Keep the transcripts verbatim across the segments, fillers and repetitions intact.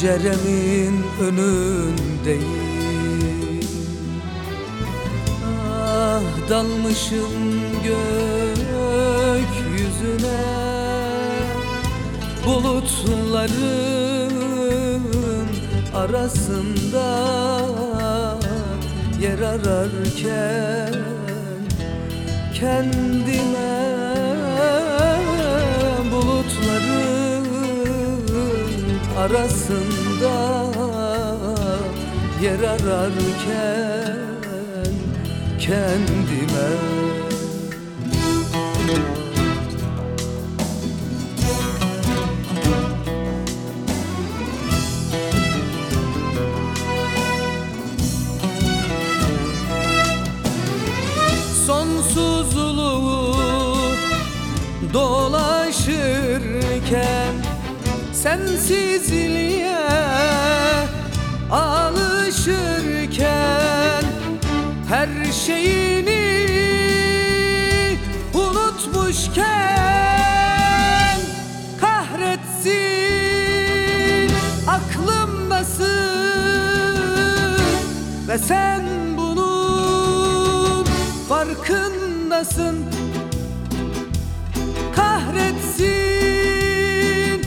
penceremin önündeyim. Ah, dalmışım gökyüzüne, bulutların arasında yer ararken kendime, bulutların arasında yer ararken kendime. Sonsuzluğu dolaşırken, sensizliğe alışırken, her şeyini unutmuşken, kahretsin aklımdasın ve sen bunun farkındasın. Kahretsin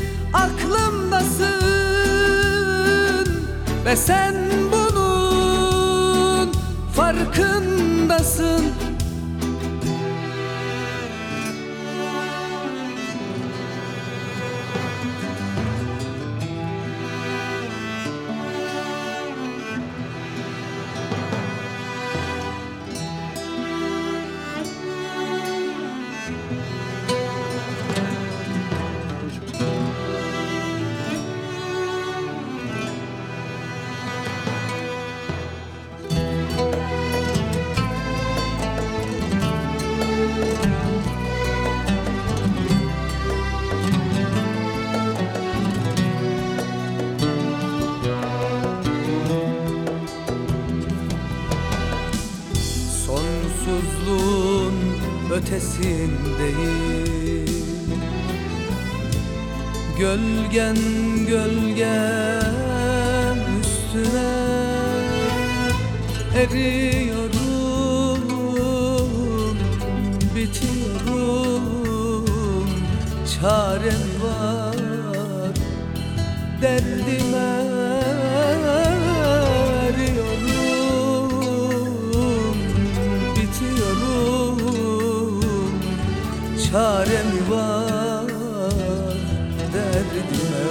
aklımdasın ve sen bunun farkındasın. Sonsuzluğun ötesindeyim. Gölgen gölgen üstüne eriyorum, bitiyorum. Çarem var derdime, çare mi var derdime?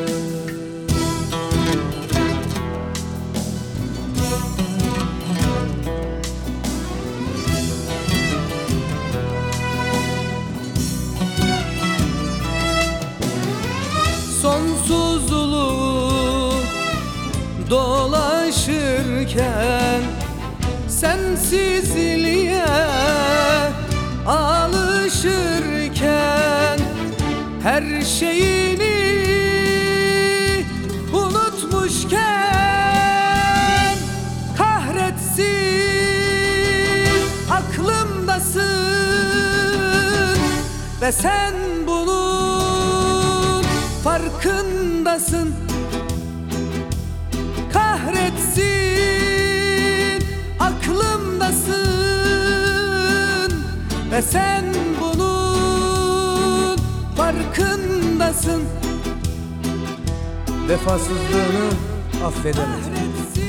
Sonsuzluğu dolaşırken, sensizliğe alışırken, her şeyini unutmuşken, kahretsin aklımdasın ve sen bunun farkındasın. Kahretsin aklımdasın ve sen bunun farkındasın. Vefasızlığını affedemedim,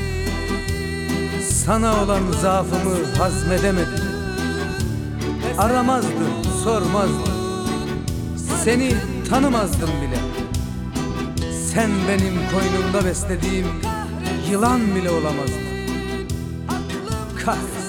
sana olan zaafımı hazmedemedim. Aramazdım, sormazdım, seni tanımazdım bile. Sen benim koynumda beslediğim yılan bile olamazdın. Kahretsin.